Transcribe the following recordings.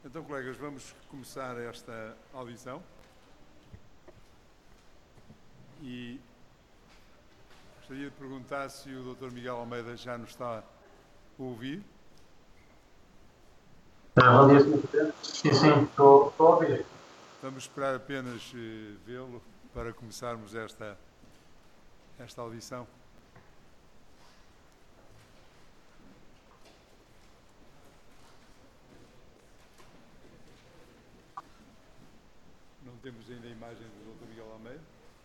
Então, colegas, vamos começar esta audição e gostaria de perguntar se o Dr. Miguel Almeida já nos está a ouvir. Bom dia, Sr. Presidente. Sim, estou a ouvir. Vamos esperar apenas vê-lo para começarmos esta audição. Não temos ainda a imagem do Dr. Miguel Almeida.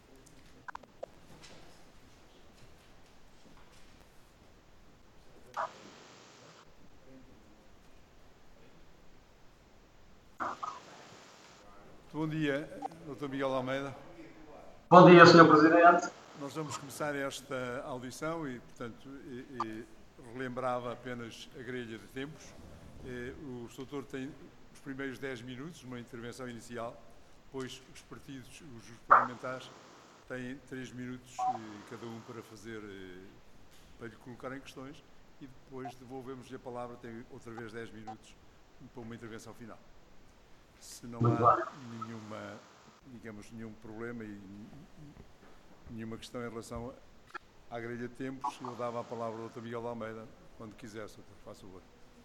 Bom dia, Dr. Miguel Almeida. Bom dia, Sr. Presidente. Nós vamos começar esta audição e, portanto, relembrava apenas a grelha de tempos. O doutor tem os primeiros 10 minutos, uma intervenção inicial, depois os partidos, os parlamentares, têm 3 minutos cada um para fazer, para lhe colocarem questões e depois devolvemos-lhe a palavra, tem outra vez 10 minutos para uma intervenção final. Se não há nenhum problema e nenhuma questão em relação à grelha de tempos, eu dava a palavra ao Dr. Miguel Almeida, quando quiser, Sr. Faça favor.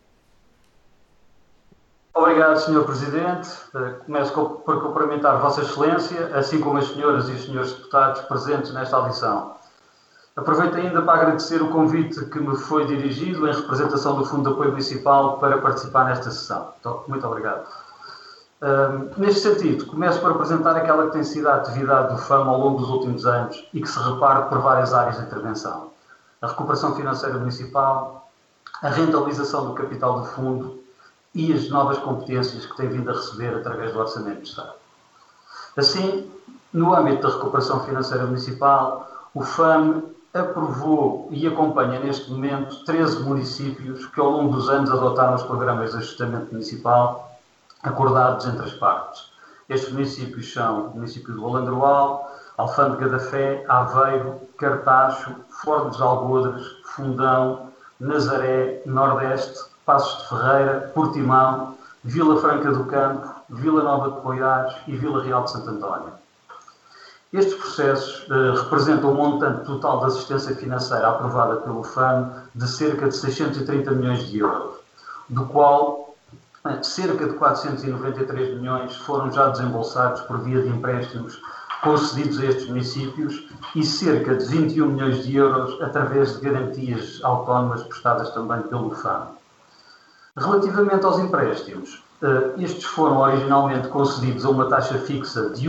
Obrigado, Sr. Presidente. Começo por cumprimentar Vossa Excelência, assim como as senhoras e os senhores deputados presentes nesta audição. Aproveito ainda para agradecer o convite que me foi dirigido em representação do Fundo de Apoio Municipal para participar nesta sessão. Muito obrigado. Neste sentido, começo por apresentar aquela que tem sido a atividade do FAM ao longo dos últimos anos e que se reparte por várias áreas de intervenção. A recuperação financeira municipal, a rentabilização do capital do fundo e as novas competências que tem vindo a receber através do Orçamento do Estado. Assim, no âmbito da recuperação financeira municipal, o FAM aprovou e acompanha neste momento 13 municípios que ao longo dos anos adotaram os programas de ajustamento municipal acordados entre as partes. Estes municípios são o município do Alandroal, Alfândega da Fé, Aveiro, Cartacho, Forno dos Algodres, Fundão, Nazaré, Nordeste, Passos de Ferreira, Portimão, Vila Franca do Campo, Vila Nova de Poiares e Vila Real de Santo António. Estes processos representam um montante total de assistência financeira aprovada pelo FAM de cerca de 630 milhões de euros, do qual cerca de 493 milhões foram já desembolsados por via de empréstimos concedidos a estes municípios e cerca de 21 milhões de euros através de garantias autónomas prestadas também pelo FAM. Relativamente aos empréstimos, estes foram originalmente concedidos a uma taxa fixa de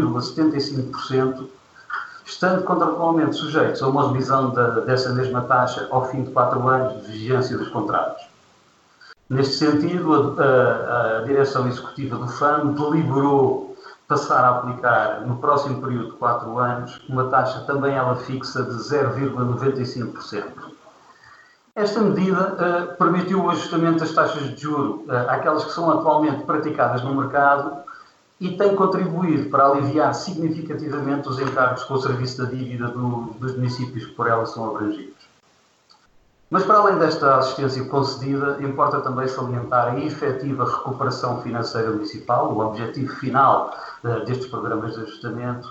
1,75%, estando contratualmente sujeitos a uma revisão dessa mesma taxa ao fim de 4 anos de vigência dos contratos. Neste sentido, a Direção Executiva do FAM deliberou passar a aplicar, no próximo período de 4 anos, uma taxa também ela fixa de 0,95%. Esta medida permitiu o ajustamento das taxas de juro àquelas que são atualmente praticadas no mercado e tem contribuído para aliviar significativamente os encargos com o serviço da dívida dos municípios que por ela são abrangidos. Mas, para além desta assistência concedida, importa também salientar a efetiva recuperação financeira municipal, o objetivo final destes programas de ajustamento,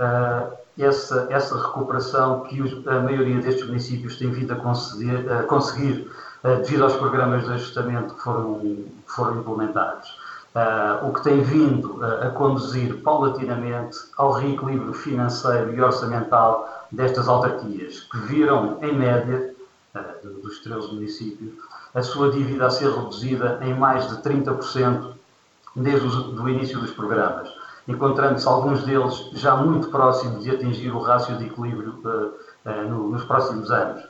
essa recuperação que a maioria destes municípios tem vindo a conseguir devido aos programas de ajustamento que foram implementados. O que tem vindo a conduzir paulatinamente ao reequilíbrio financeiro e orçamental destas autarquias, que viram, em média, dos 13 municípios, a sua dívida a ser reduzida em mais de 30% desde o início dos programas, encontrando-se alguns deles já muito próximos de atingir o rácio de equilíbrio nos próximos anos,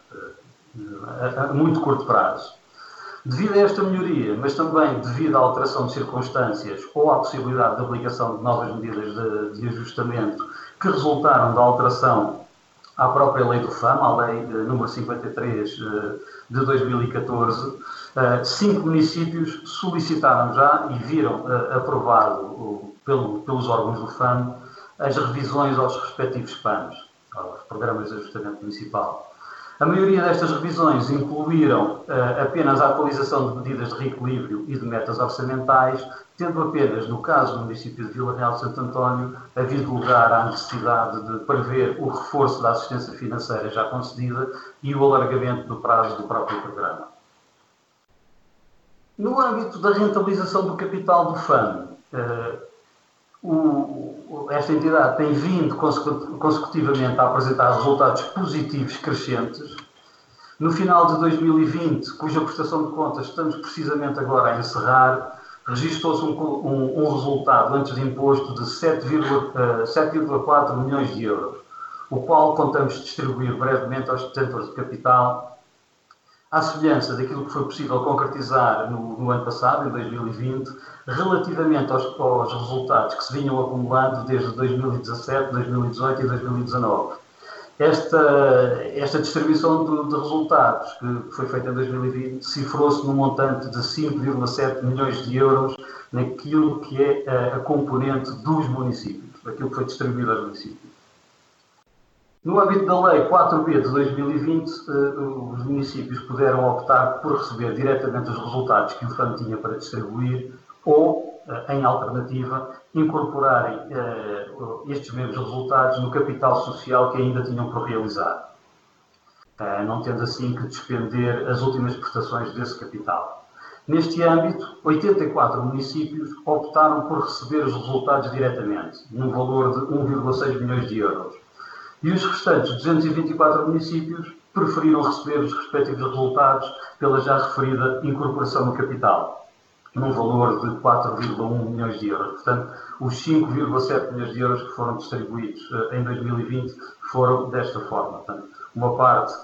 a muito curto prazo. Devido a esta melhoria, mas também devido à alteração de circunstâncias ou à possibilidade de aplicação de novas medidas de ajustamento que resultaram da alteração à própria lei do FAM, a lei número 53 de 2014, 5 municípios solicitaram já e viram aprovado pelos órgãos do FAM as revisões aos respectivos PAMs, aos Programas de Ajustamento Municipal. A maioria destas revisões incluíram apenas a atualização de medidas de reequilíbrio e de metas orçamentais, tendo apenas, no caso do município de Vila Real de Santo António, havido lugar à necessidade de prever o reforço da assistência financeira já concedida e o alargamento do prazo do próprio programa. No âmbito da rentabilização do capital do FAM, esta entidade tem vindo consecutivamente a apresentar resultados positivos crescentes. No final de 2020, cuja prestação de contas estamos precisamente agora a encerrar, registrou-se um resultado antes de imposto de 7,4 milhões de euros, o qual contamos distribuir brevemente aos detentores de capital, à semelhança daquilo que foi possível concretizar no ano passado, em 2020, relativamente aos resultados que se vinham acumulando desde 2017, 2018 e 2019. Esta distribuição de resultados, que foi feita em 2020, cifrou-se num montante de 5,7 milhões de euros naquilo que é a componente dos municípios, daquilo que foi distribuído aos municípios. No âmbito da Lei 4B de 2020, os municípios puderam optar por receber diretamente os resultados que o FAM tinha para distribuir ou, em alternativa, incorporarem estes mesmos resultados no capital social que ainda tinham por realizar, não tendo assim que despender as últimas prestações desse capital. Neste âmbito, 84 municípios optaram por receber os resultados diretamente, num valor de 1,6 milhões de euros. E os restantes 224 municípios preferiram receber os respectivos resultados pela já referida incorporação no capital, num valor de 4,1 milhões de euros. Portanto, os 5,7 milhões de euros que foram distribuídos em 2020 foram desta forma. Portanto, uma parte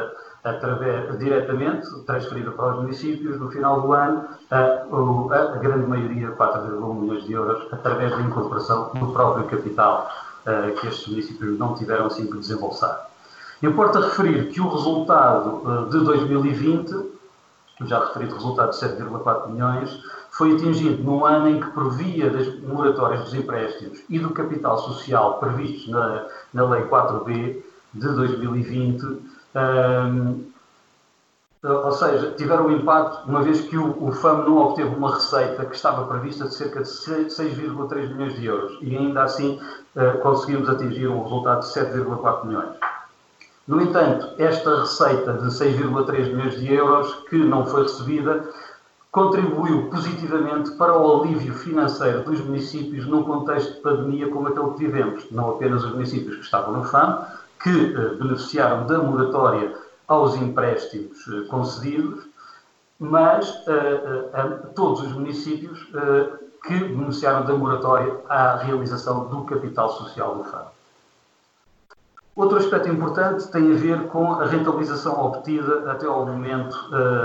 diretamente transferida para os municípios no final do ano, a grande maioria, 4,1 milhões de euros, através da incorporação no próprio capital, que estes municípios não tiveram assim que desembolsar. Importa referir que o resultado de 2020, o já referido resultado de 7,4 milhões, foi atingido num ano em que previa das moratórias dos empréstimos e do capital social previstos na Lei 4B de 2020, ou seja, tiveram um impacto, uma vez que o FAM não obteve uma receita que estava prevista de cerca de 6,3 milhões de euros e ainda assim conseguimos atingir um resultado de 7,4 milhões. No entanto, esta receita de 6,3 milhões de euros que não foi recebida contribuiu positivamente para o alívio financeiro dos municípios num contexto de pandemia como aquele que vivemos. Não apenas os municípios que estavam no FAM, que beneficiaram da moratória aos empréstimos concedidos, mas todos os municípios que beneficiaram da moratória à realização do capital social do FAM. Outro aspecto importante tem a ver com a rentabilização obtida até ao momento,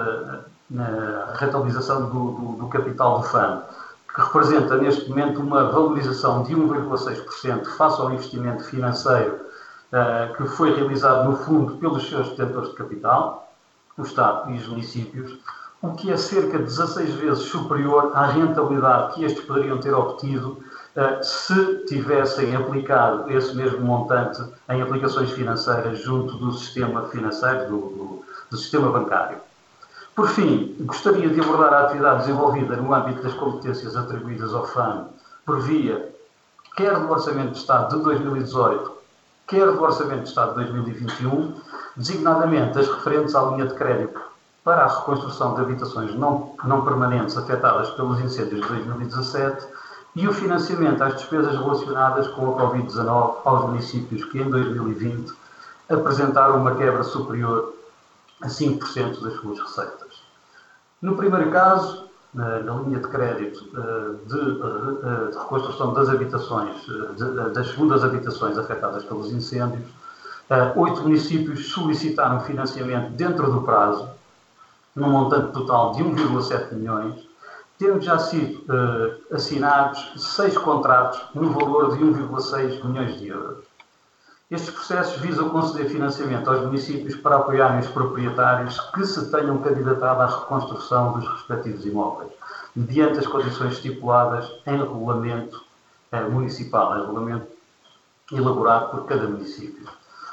na rentabilização do capital do FAM, que representa neste momento uma valorização de 1,6% face ao investimento financeiro que foi realizado no fundo pelos seus detentores de capital, o Estado e os municípios, o que é cerca de 16 vezes superior à rentabilidade que estes poderiam ter obtido se tivessem aplicado esse mesmo montante em aplicações financeiras junto do sistema financeiro, do sistema bancário. Por fim, gostaria de abordar a atividade desenvolvida no âmbito das competências atribuídas ao FAM por via quer do Orçamento de Estado de 2018, quer do Orçamento de Estado de 2021, designadamente as referentes à linha de crédito para a reconstrução de habitações não permanentes afetadas pelos incêndios de 2017 e o financiamento às despesas relacionadas com a Covid-19 aos municípios que em 2020 apresentaram uma quebra superior a 5% das suas receitas. No primeiro caso, na linha de crédito de reconstrução das habitações, das segundas habitações afetadas pelos incêndios, 8 municípios solicitaram financiamento dentro do prazo, num montante total de 1,7 milhões, tendo já sido assinados 6 contratos no valor de 1,6 milhões de euros. Estes processos visam conceder financiamento aos municípios para apoiarem os proprietários que se tenham candidatado à reconstrução dos respectivos imóveis, mediante as condições estipuladas em regulamento municipal, em regulamento elaborado por cada município.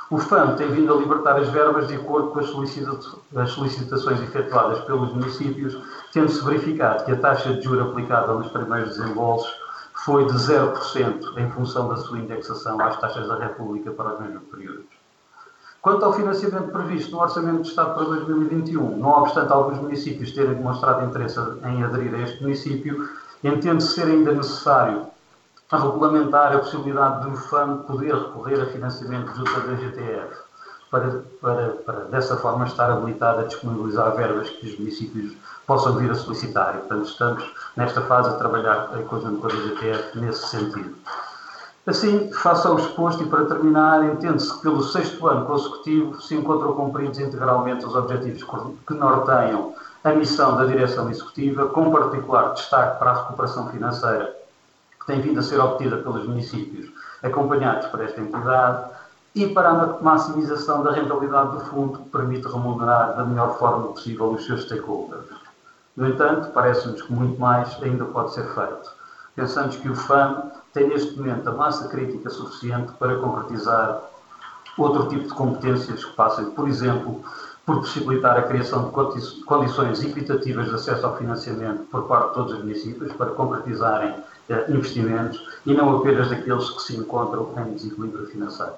O FAM tem vindo a libertar as verbas de acordo com as solicitações efetuadas pelos municípios, tendo-se verificado que a taxa de juros aplicada nos primeiros desembolsos foi de 0% em função da sua indexação às taxas da República para os mesmos períodos. Quanto ao financiamento previsto no Orçamento de Estado para 2021, não obstante alguns municípios terem demonstrado interesse em aderir a este município, entende-se ser ainda necessário regulamentar a possibilidade do FAM poder recorrer a financiamento junto à DGTF, para dessa forma estar habilitado a disponibilizar verbas que os municípios possam vir a solicitar. E, portanto, estamos nesta fase a trabalhar em conjunto com a DGTF nesse sentido. Assim, face ao exposto e para terminar, entende-se que pelo 6º ano consecutivo se encontram cumpridos integralmente os objetivos que norteiam a missão da Direção Executiva, com particular destaque para a recuperação financeira que tem vindo a ser obtida pelos municípios acompanhados por esta entidade e para a maximização da rentabilidade do fundo que permite remunerar da melhor forma possível os seus stakeholders. No entanto, parece-nos que muito mais ainda pode ser feito. Pensamos que o FAM tem neste momento a massa crítica suficiente para concretizar outro tipo de competências que passem, por exemplo, por possibilitar a criação de condições equitativas de acesso ao financiamento por parte de todos os municípios para concretizarem investimentos e não apenas daqueles que se encontram em desequilíbrio financeiro.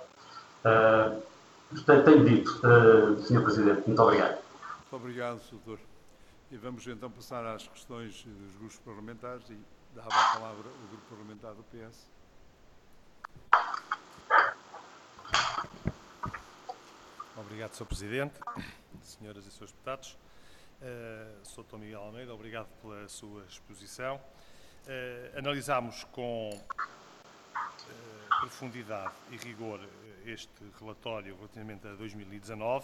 Tenho dito, Sr. Presidente. Muito obrigado. Muito obrigado, Sr. Doutor. E vamos então passar às questões dos grupos parlamentares e dava a palavra ao grupo parlamentar do PS. Obrigado, Sr. Presidente, senhoras e senhores deputados. Sr. Dr. Miguel Almeida, obrigado pela sua exposição. Analisámos com profundidade e rigor este relatório relativamente a 2019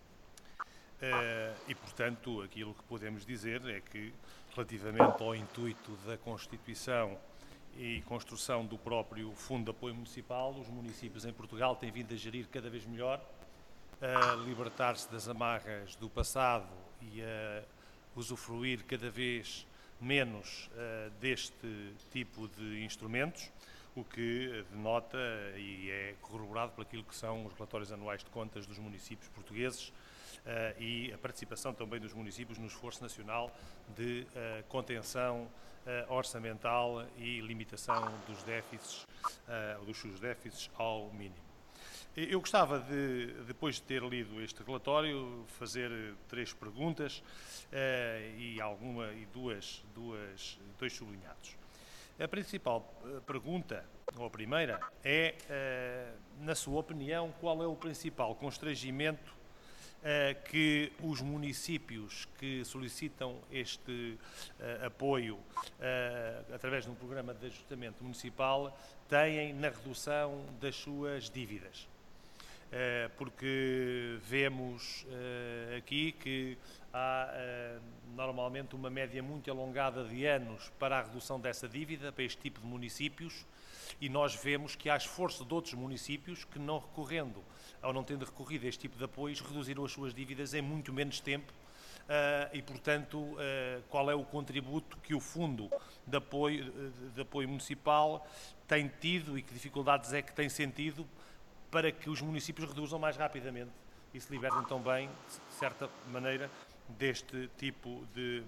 e, portanto, aquilo que podemos dizer é que, relativamente ao intuito da constituição e construção do próprio Fundo de Apoio Municipal, os municípios em Portugal têm vindo a gerir cada vez melhor, a libertar-se das amarras do passado e a usufruir cada vez menos deste tipo de instrumentos, o que denota e é corroborado por aquilo que são os relatórios anuais de contas dos municípios portugueses e a participação também dos municípios no esforço nacional de contenção orçamental e limitação dos déficits, dos seus déficits ao mínimo. Eu gostava de, depois de ter lido este relatório, fazer 3 perguntas e dois sublinhados. A principal pergunta, ou a primeira, é, na sua opinião, qual é o principal constrangimento que os municípios que solicitam este apoio através de um programa de ajustamento municipal têm na redução das suas dívidas? Porque vemos aqui que há normalmente uma média muito alongada de anos para a redução dessa dívida para este tipo de municípios e nós vemos que há esforço de outros municípios que, não recorrendo ou não tendo recorrido a este tipo de apoios, reduziram as suas dívidas em muito menos tempo e, portanto, qual é o contributo que o Fundo de Apoio Municipal tem tido e que dificuldades é que tem sentido para que os municípios reduzam mais rapidamente e se libertem também, de certa maneira, deste tipo de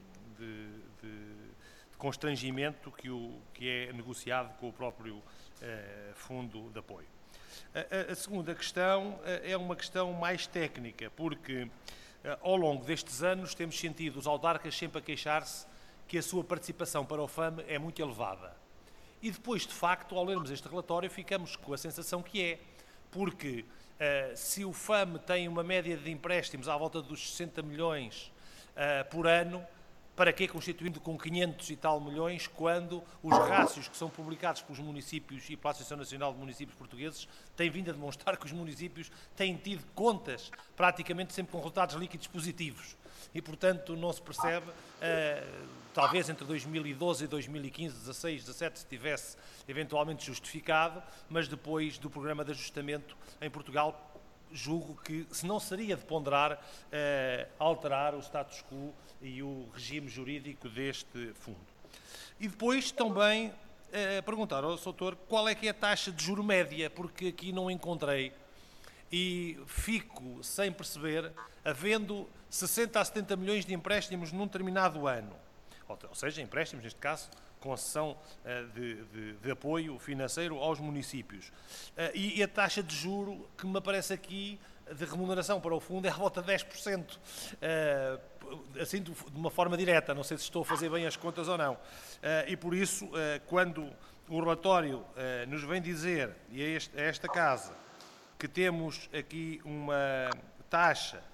constrangimento que é negociado com o próprio Fundo de Apoio. A segunda questão é uma questão mais técnica, porque ao longo destes anos temos sentido os autarcas sempre a queixar-se que a sua participação para o FAM é muito elevada. E depois, de facto, ao lermos este relatório, ficamos com a sensação que é, porque se o FAM tem uma média de empréstimos à volta dos 60 milhões por ano, para que constituindo com 500 e tal milhões, quando os rácios que são publicados pelos municípios e pela Associação Nacional de Municípios Portugueses têm vindo a demonstrar que os municípios têm tido contas praticamente sempre com resultados líquidos positivos. E, portanto, não se percebe, talvez entre 2012 e 2015, 16, 17, se tivesse eventualmente justificado, mas depois do programa de ajustamento em Portugal, julgo que se não seria de ponderar alterar o status quo e o regime jurídico deste fundo. E depois também perguntar ao Sr. Doutor qual é que é a taxa de juro média, porque aqui não encontrei. e fico sem perceber, havendo 60 a 70 milhões de empréstimos num determinado ano, ou seja, empréstimos, neste caso, concessão de apoio financeiro aos municípios. E a taxa de juro que me aparece aqui de remuneração para o fundo é à volta de 10%, assim de uma forma direta, não sei se estou a fazer bem as contas ou não. E por isso, quando o relatório nos vem dizer, e a esta casa, que temos aqui uma taxa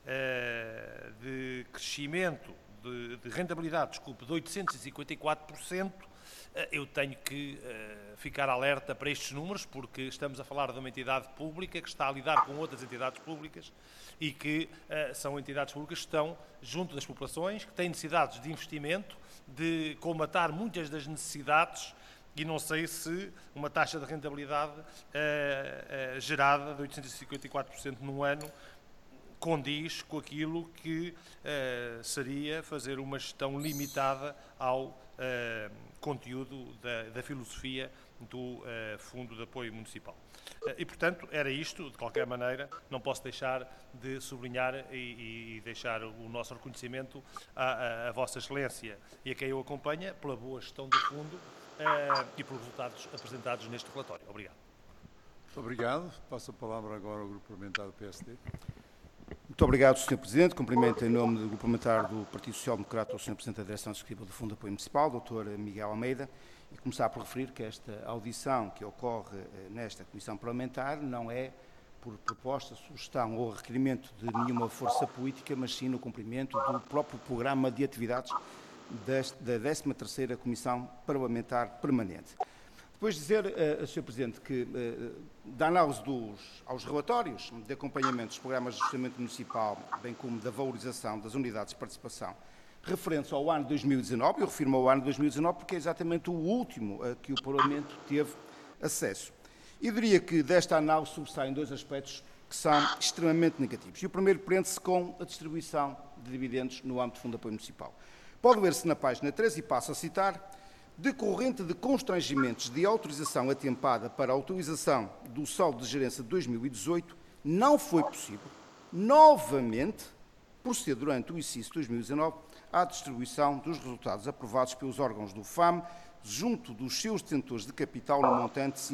de crescimento, de rentabilidade, desculpe, de 854%, eu tenho que ficar alerta para estes números, porque estamos a falar de uma entidade pública que está a lidar com outras entidades públicas e que são entidades públicas que estão junto das populações, que têm necessidades de investimento, de colmatar muitas das necessidades, e não sei se uma taxa de rentabilidade gerada de 854% num ano condiz com aquilo que seria fazer uma gestão limitada ao conteúdo da filosofia do Fundo de Apoio Municipal. E, portanto, era isto. De qualquer maneira, não posso deixar de sublinhar e deixar o nosso reconhecimento à Vossa Excelência e a quem eu acompanha pela boa gestão do Fundo e pelos resultados apresentados neste relatório. Obrigado. Muito obrigado. Passo a palavra agora ao Grupo Parlamentar do PSD. Muito obrigado, Sr. Presidente. Cumprimento em nome do Grupo Parlamentar do Partido Social Democrata o Sr. Presidente da Direção Executiva do Fundo de Apoio Municipal, Dr. Miguel Almeida, e começar por referir que esta audição que ocorre nesta Comissão Parlamentar não é por proposta, sugestão ou requerimento de nenhuma força política, mas sim no cumprimento do próprio programa de atividades da 13ª Comissão Parlamentar Permanente. Depois de dizer, Sr. Presidente, que da análise aos relatórios de acompanhamento dos programas de ajustamento municipal, bem como da valorização das unidades de participação referentes ao ano 2019, eu refiro-me ao ano 2019 porque é exatamente o último a que o Parlamento teve acesso. E diria que desta análise sobressaem dois aspectos que são extremamente negativos. E o primeiro prende-se com a distribuição de dividendos no âmbito do Fundo de Apoio Municipal. Pode ler-se na página 13, e passo a citar: decorrente de constrangimentos de autorização atempada para a utilização do saldo de gerência de 2018, não foi possível, novamente, proceder durante o exercício de 2019 à distribuição dos resultados aprovados pelos órgãos do FAM junto dos seus detentores de capital no montante de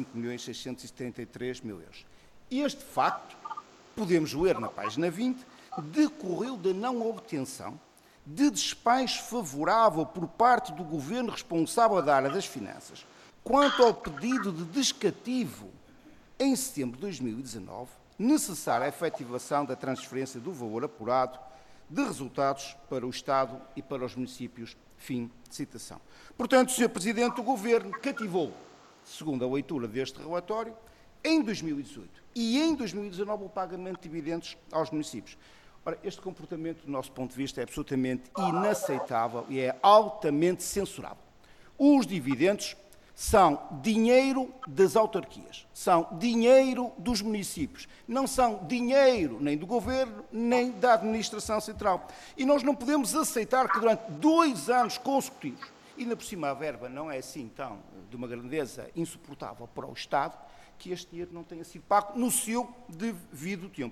5.673.000 euros. Este facto, podemos ler na página 20, decorreu da não obtenção de despacho favorável por parte do Governo responsável da área das finanças quanto ao pedido de descativo em setembro de 2019, necessária a efetivação da transferência do valor apurado de resultados para o Estado e para os municípios. Fim de citação. Portanto, Sr. Presidente, o Governo cativou, segundo a leitura deste relatório, em 2018 e em 2019 o pagamento de dividendos aos municípios. Ora, este comportamento, do nosso ponto de vista, é absolutamente inaceitável e é altamente censurável. Os dividendos são dinheiro das autarquias, são dinheiro dos municípios, não são dinheiro nem do Governo, nem da Administração Central. E nós não podemos aceitar que durante 2 anos consecutivos, e ainda por cima a verba não é assim tão de uma grandeza insuportável para o Estado, que este dinheiro não tenha sido pago no seu devido tempo.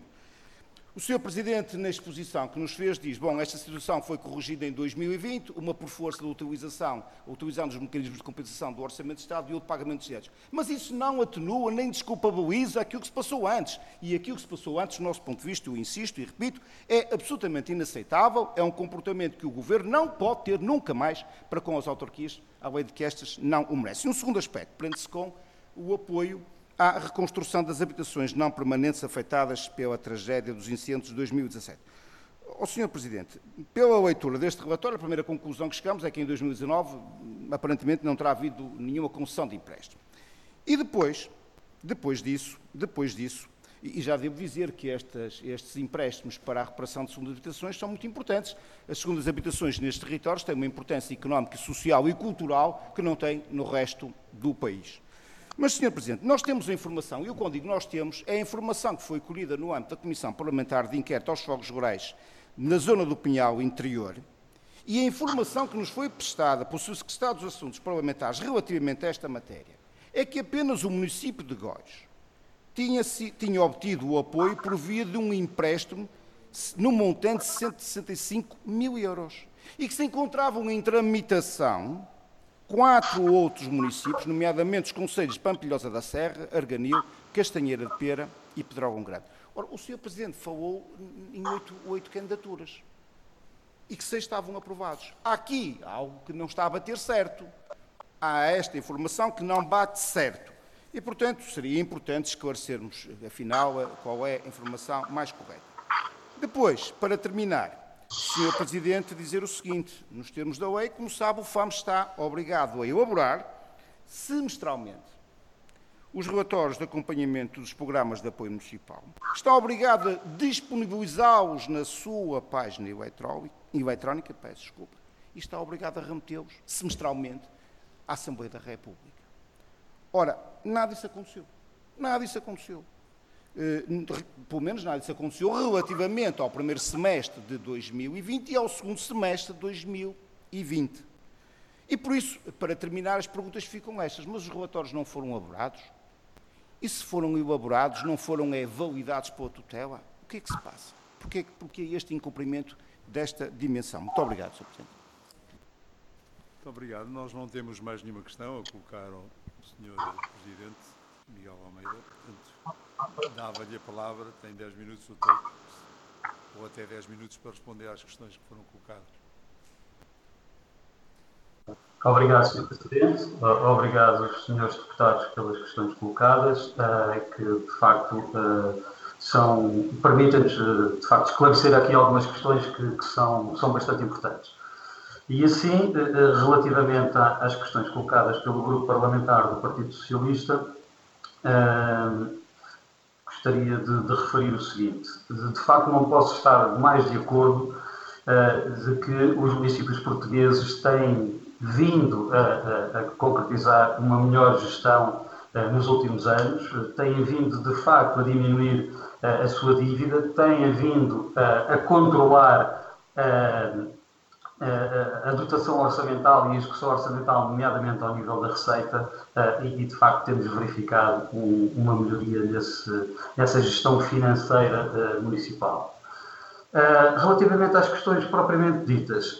O Sr. Presidente, na exposição que nos fez, diz: bom, esta situação foi corrigida em 2020, uma por força da utilizando os mecanismos de compensação do Orçamento de Estado e outro pagamento de diretos. Mas isso não atenua nem desculpabiliza aquilo que se passou antes. E aquilo que se passou antes, do nosso ponto de vista, eu insisto e repito, é absolutamente inaceitável, é um comportamento que o Governo não pode ter nunca mais para com as autarquias, além de que estas não o merecem. Um segundo aspecto prende-se com o apoio à reconstrução das habitações não permanentes afetadas pela tragédia dos incêndios de 2017. Sr. Presidente, pela leitura deste relatório, a primeira conclusão que chegamos é que em 2019, aparentemente, não terá havido nenhuma concessão de empréstimo. E depois disso, e já devo dizer que estes empréstimos para a reparação de segundas habitações são muito importantes. As segundas habitações nestes territórios têm uma importância económica, social e cultural que não têm no resto do país. Mas, Sr. Presidente, nós temos a informação, e eu quando digo nós temos, é a informação que foi colhida no âmbito da Comissão Parlamentar de Inquérito aos Fogos Rurais na zona do Pinhal Interior, e a informação que nos foi prestada pelo Sr. Secretário dos Assuntos Parlamentares relativamente a esta matéria, é que apenas o município de Góis tinha obtido o apoio por via de um empréstimo no montante de 165 mil euros e que se encontravam em tramitação 4 outros municípios, nomeadamente os concelhos de Pampilhosa da Serra, Arganil, Castanheira de Pera e Pedrógão Grande. Ora, o Sr. Presidente falou em 8 candidaturas e que 6 estavam aprovados. Há aqui algo que não está a bater certo. Há esta informação que não bate certo. E, portanto, seria importante esclarecermos, afinal, qual é a informação mais correta. Depois, para terminar, Sr. Presidente, dizer o seguinte: nos termos da lei, como sabe, o FAM está obrigado a elaborar, semestralmente, os relatórios de acompanhamento dos programas de apoio municipal. Está obrigado a disponibilizá-los na sua página eletrónica, e está obrigado a remetê-los semestralmente à Assembleia da República. Ora, nada disso aconteceu. Nada disso aconteceu. Pelo menos nada disso aconteceu relativamente ao primeiro semestre de 2020 e ao segundo semestre de 2020. E por isso, para terminar, as perguntas ficam estas: mas os relatórios não foram elaborados? E se foram elaborados, não foram validados pela tutela? O que é que se passa? Porque este incumprimento desta dimensão? Muito obrigado, Sr. Presidente. Muito obrigado. Nós não temos mais nenhuma questão a colocar ao Sr. Presidente Miguel Almeida. Portanto, dava-lhe a palavra, tem 10 minutos o tempo, ou até 10 minutos para responder às questões que foram colocadas. Obrigado, Sr. Presidente. Obrigado aos senhores deputados pelas questões colocadas, que de facto permitem-nos de facto esclarecer aqui algumas questões que são bastante importantes. E assim, relativamente às questões colocadas pelo Grupo Parlamentar do Partido Socialista, gostaria de referir o seguinte: de facto não posso estar mais de acordo de que os municípios portugueses têm vindo a concretizar uma melhor gestão nos últimos anos, têm vindo de facto a diminuir a sua dívida, têm vindo a controlar a dotação orçamental e a execução orçamental, nomeadamente ao nível da receita, e de facto temos verificado uma melhoria nessa gestão financeira municipal. Relativamente às questões propriamente ditas,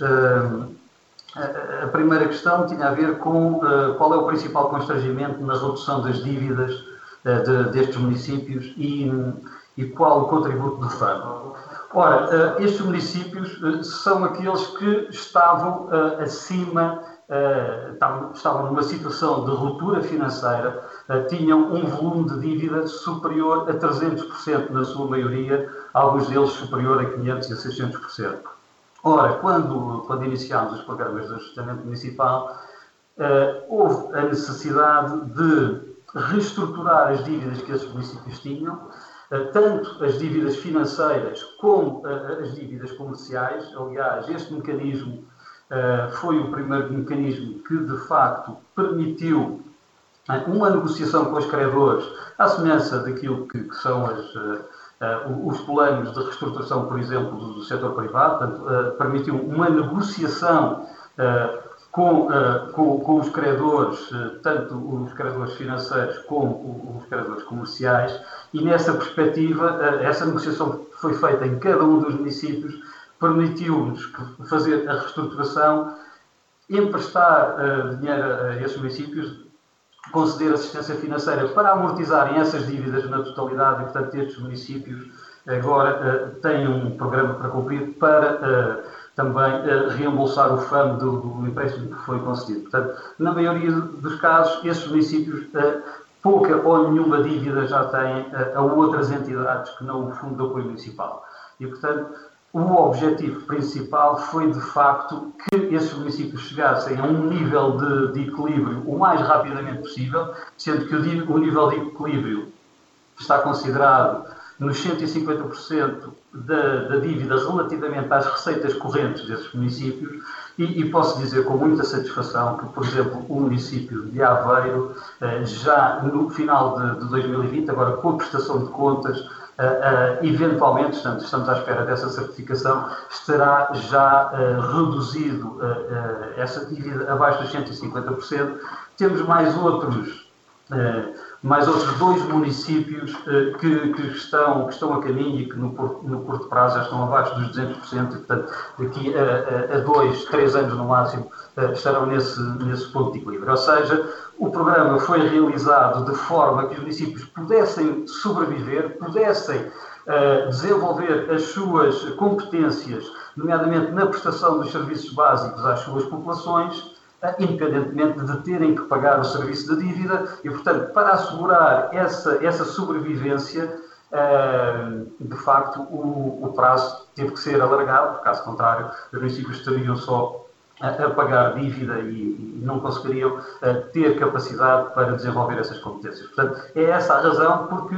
a primeira questão tinha a ver com qual é o principal constrangimento na redução das dívidas destes municípios e qual o contributo do FAM. Ora, estes municípios são aqueles que estavam estavam numa situação de ruptura financeira, tinham um volume de dívida superior a 300% na sua maioria, alguns deles superior a 500% e a 600%. Ora, quando iniciámos os programas de ajustamento municipal, houve a necessidade de reestruturar as dívidas que esses municípios tinham, tanto as dívidas financeiras como as dívidas comerciais. Aliás, este mecanismo foi o primeiro mecanismo que, de facto, permitiu uma negociação com os credores, à semelhança daquilo que são os planos de reestruturação, por exemplo, do setor privado. Portanto, permitiu uma negociação com os credores, tanto os credores financeiros como os credores comerciais, e nessa perspectiva, essa negociação que foi feita em cada um dos municípios permitiu-nos fazer a reestruturação, emprestar dinheiro a esses municípios, conceder assistência financeira para amortizarem essas dívidas na totalidade, e, portanto, estes municípios agora têm um programa para cumprir para também reembolsar o FAM do empréstimo que foi concedido. Portanto, na maioria dos casos, estes municípios, pouca ou nenhuma dívida já têm a outras entidades que não o Fundo de Apoio Municipal. E, portanto, o objetivo principal foi, de facto, que esses municípios chegassem a um nível de equilíbrio o mais rapidamente possível, sendo que o nível de equilíbrio está considerado nos 150% da dívida relativamente às receitas correntes desses municípios, e posso dizer com muita satisfação que, por exemplo, o município de Aveiro, já no final de 2020, agora com a prestação de contas, eventualmente, estamos à espera dessa certificação, estará já reduzido essa dívida abaixo dos 150%. Temos mais mais outros 2 municípios que estão a caminho e que no curto prazo já estão abaixo dos 200% e, portanto, daqui a 2, 3 anos no máximo estarão nesse ponto de equilíbrio. Ou seja, o programa foi realizado de forma que os municípios pudessem sobreviver, pudessem desenvolver as suas competências, nomeadamente na prestação dos serviços básicos às suas populações, independentemente de terem que pagar o serviço da dívida e, portanto, para assegurar essa sobrevivência, de facto, o prazo teve que ser alargado, caso contrário, os municípios estariam só a pagar dívida e não conseguiriam ter capacidade para desenvolver essas competências. Portanto, é essa a razão porque,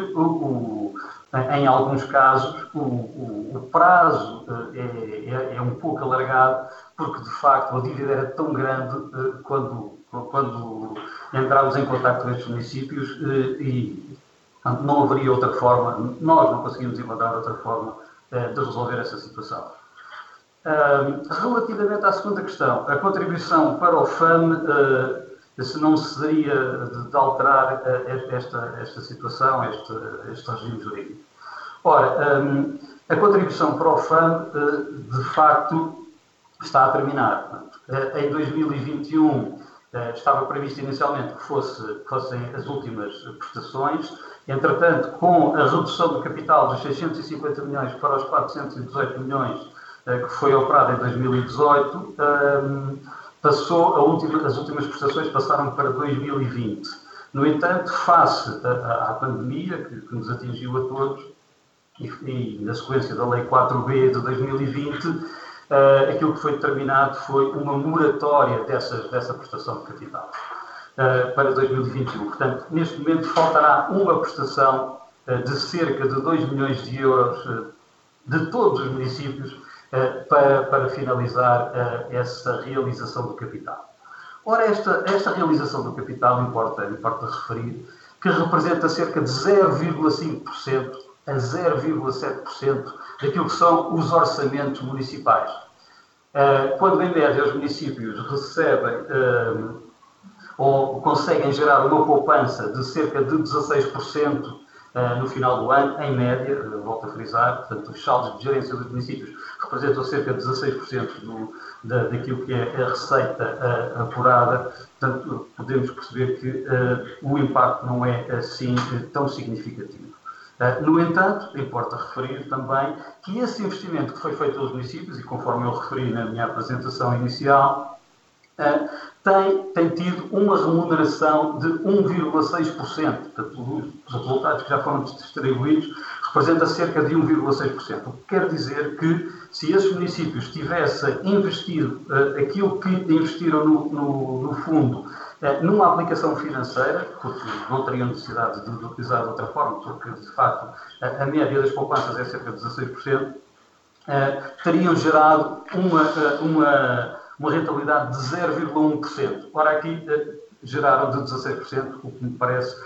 em alguns casos, o prazo é um pouco alargado, porque, de facto, a dívida era tão grande quando entramos em contacto com estes municípios e não haveria outra forma, nós não conseguimos encontrar outra forma de resolver essa situação. Relativamente à segunda questão, a contribuição para o FAM, se não seria de alterar esta situação, este regime jurídico. Ora, a contribuição para o FAM, de facto, está a terminar. Em 2021 estava previsto inicialmente que fossem as últimas prestações. Entretanto, com a redução do capital dos 650 milhões para os 418 milhões que foi operada em 2018, as últimas prestações passaram para 2020. No entanto, face à pandemia que nos atingiu a todos e na sequência da Lei 4B de 2020, aquilo que foi determinado foi uma moratória dessa prestação de capital para 2021. Portanto, neste momento faltará uma prestação de cerca de 2 milhões de euros de todos os municípios para finalizar essa realização do capital. Ora, esta realização do capital importa referir que representa cerca de 0,5% a 0,7% daquilo que são os orçamentos municipais. Quando, em média, os municípios recebem ou conseguem gerar uma poupança de cerca de 16% no final do ano, em média, volto a frisar, portanto, os saldos de gerência dos municípios representam cerca de 16% daquilo que é a receita apurada, portanto, podemos perceber que o impacto não é assim tão significativo. No entanto, importa referir também que esse investimento que foi feito pelos municípios, e conforme eu referi na minha apresentação inicial, tem tido uma remuneração de 1,6%. Portanto, os resultados que já foram distribuídos representam cerca de 1,6%. O que quer dizer que, se esses municípios tivessem investido aquilo que investiram no fundo numa aplicação financeira, porque não teriam necessidade de utilizar de outra forma, porque, de facto, a média das poupanças é cerca de 16%, teriam gerado uma rentabilidade de 0,1%. Ora, aqui geraram de 16%, o que me parece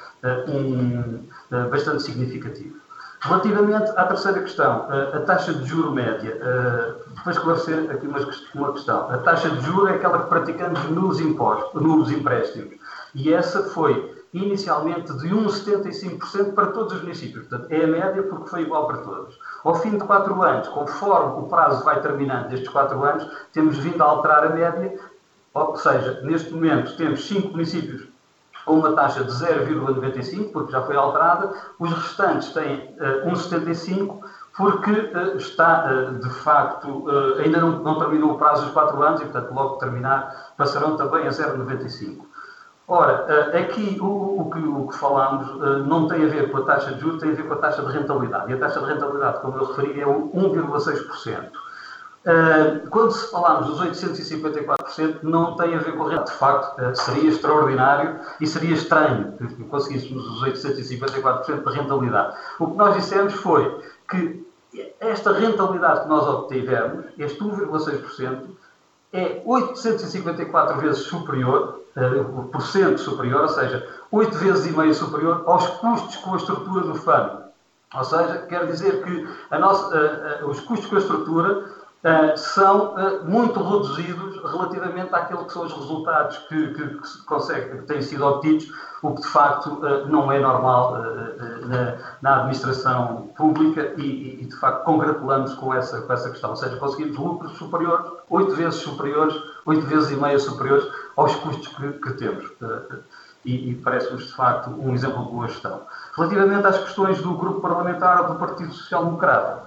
bastante significativo. Relativamente à terceira questão, a taxa de juro média, depois esclarecer aqui uma questão. A taxa de juro é aquela que praticamos nos empréstimos, e essa foi inicialmente de 1,75% para todos os municípios. Portanto, é a média porque foi igual para todos. Ao fim de 4 anos, conforme o prazo vai terminando destes 4 anos, temos vindo a alterar a média, ou seja, neste momento temos 5 municípios com uma taxa de 0,95, porque já foi alterada, os restantes têm 1,75, porque está, de facto, ainda não terminou o prazo dos 4 anos, e, portanto, logo que terminar, passarão também a 0,95. Ora, aqui o que falamos não tem a ver com a taxa de juros, tem a ver com a taxa de rentabilidade. E a taxa de rentabilidade, como eu referi, é 1,6%. Quando se falarmos dos 854%, não tem a ver com a rentabilidade. De facto, seria extraordinário e seria estranho que conseguíssemos os 854% de rentabilidade. O que nós dissemos foi que esta rentabilidade que nós obtivemos, este 1,6%, é 854 vezes superior, por cento superior, ou seja, 8 vezes e meio superior aos custos com a estrutura do FAM. Ou seja, quer dizer que os custos com a estrutura são muito reduzidos relativamente àquilo que são os resultados que têm sido obtidos, o que de facto não é normal na administração pública e de facto congratulamos com essa questão. Ou seja, conseguimos lucros superiores, 8 vezes superiores, 8 vezes e meia superiores aos custos que temos. E parece-nos de facto um exemplo de boa gestão. Relativamente às questões do grupo parlamentar do Partido Social Democrata,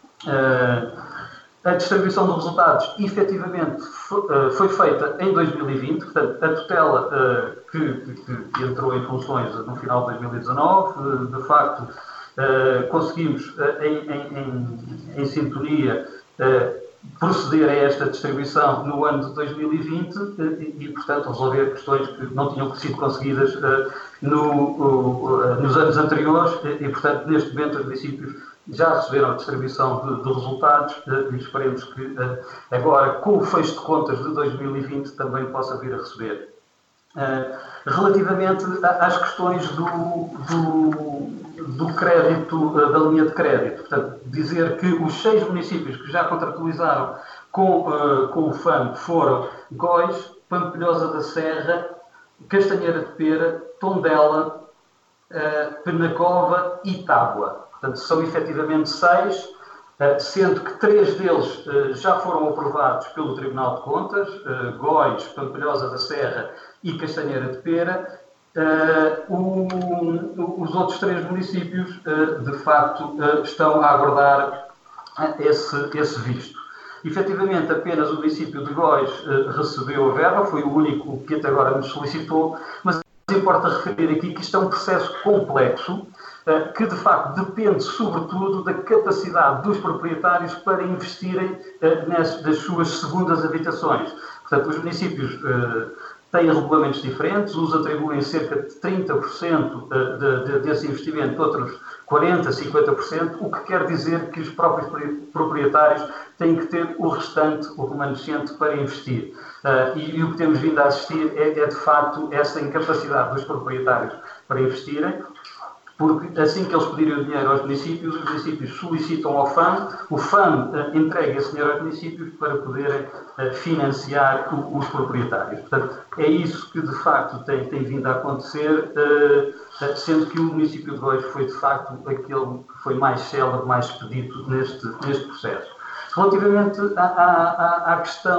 a distribuição dos resultados, efetivamente, foi feita em 2020, portanto, a tutela que entrou em funções no final de 2019, de facto, conseguimos, em sintonia, proceder a esta distribuição no ano de 2020 e, portanto, resolver questões que não tinham sido conseguidas nos anos anteriores e, portanto, neste momento, os municípios já receberam a distribuição de resultados e esperemos que agora, com o fecho de contas de 2020, também possa vir a receber. Relativamente às questões do crédito, da linha de crédito, portanto, dizer que os 6 municípios que já contratualizaram com o FAM foram Góis, Pampilhosa da Serra, Castanheira de Pera, Tondela, Penacova e Tábua. Portanto, são efetivamente 6, sendo que 3 deles já foram aprovados pelo Tribunal de Contas, Góis, Pampilhosa da Serra e Castanheira de Pera. Os outros 3 municípios, de facto, estão a aguardar esse visto. Efetivamente, apenas o município de Góis recebeu a verba, foi o único que até agora nos solicitou, mas importa referir aqui que isto é um processo complexo, que de facto depende sobretudo da capacidade dos proprietários para investirem das suas segundas habitações. Portanto, os municípios têm regulamentos diferentes, uns atribuem cerca de 30% desse investimento, outros 40%, 50%, o que quer dizer que os próprios proprietários têm que ter o restante, o remanescente, para investir. E o que temos vindo a assistir é de facto essa incapacidade dos proprietários para investirem, porque assim que eles pedirem o dinheiro aos municípios, os municípios solicitam ao FAM, o FAM entrega esse dinheiro aos municípios para poderem financiar os proprietários. Portanto, é isso que de facto tem vindo a acontecer, sendo que o município de Góis foi de facto aquele que foi mais célebre, mais expedito neste processo. Relativamente à questão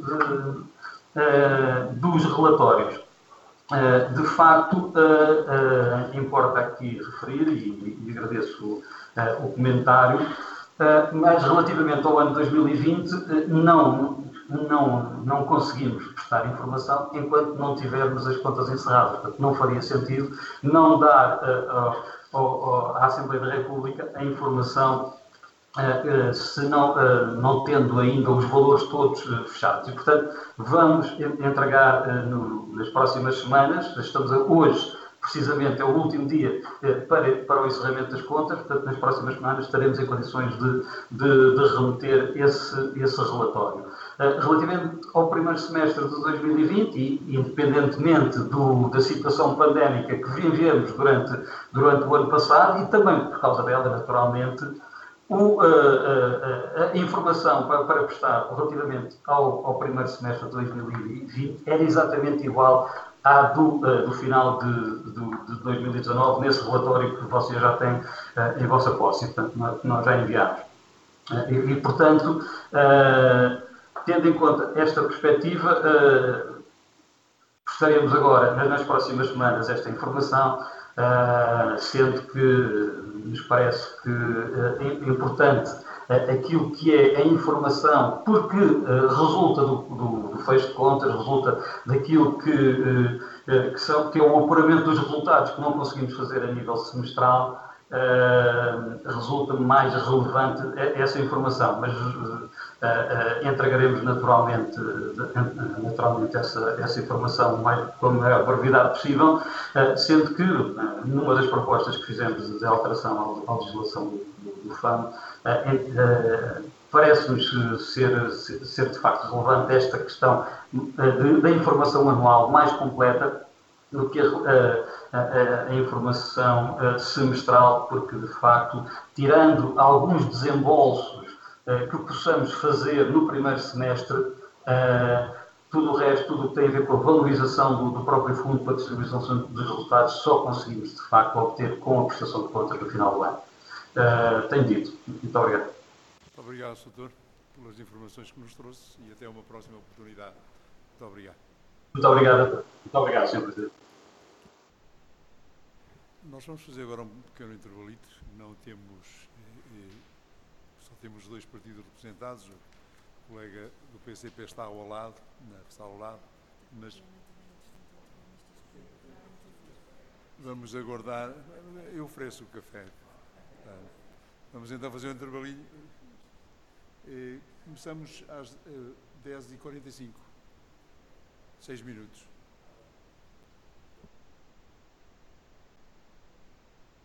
dos relatórios, de facto, importa aqui referir, e agradeço o comentário, mas relativamente ao ano 2020, não conseguimos prestar informação enquanto não tivermos as contas encerradas. Portanto, não faria sentido não dar à Assembleia da República a informação se não tendo ainda os valores todos fechados. E, portanto, vamos entregar nas próximas semanas, hoje, precisamente, é o último dia para o encerramento das contas, portanto, nas próximas semanas estaremos em condições de remeter esse relatório. Relativamente ao primeiro semestre de 2020, e independentemente da situação pandémica que vivemos durante o ano passado, e também por causa dela, naturalmente, a informação para prestar relativamente ao primeiro semestre de 2020 era exatamente igual à do final de 2019, nesse relatório que vocês já têm em vossa posse, portanto, nós já enviámos. E portanto, tendo em conta esta perspectiva, prestaremos agora, nas próximas semanas, esta informação, sendo que nos parece que é importante aquilo que é a informação, porque resulta do fecho de contas, resulta daquilo que é o apuramento dos resultados que não conseguimos fazer a nível semestral, resulta mais relevante essa informação, mas entregaremos naturalmente essa informação com a maior brevidade possível, sendo que numa das propostas que fizemos de alteração à legislação do FAM, parece-nos ser de facto relevante esta questão da informação anual mais completa do que a informação semestral, porque de facto, tirando alguns desembolsos que possamos fazer no primeiro semestre. Tudo o resto, tudo o que tem a ver com a valorização do próprio fundo para a distribuição dos resultados, só conseguimos, de facto, obter com a prestação de contas no final do ano. Tenho dito. Muito obrigado. Muito obrigado, Sr. Doutor, pelas informações que nos trouxe e até uma próxima oportunidade. Muito obrigado. Muito obrigado. Muito obrigado, Sr. Presidente. Nós vamos fazer agora um pequeno intervalito. Não temos, só temos 2 partidos representados. O colega do PCP está ao lado, mas vamos aguardar. Eu ofereço o café. Vamos então fazer um intervalinho. Começamos às 10h45. 6 minutos.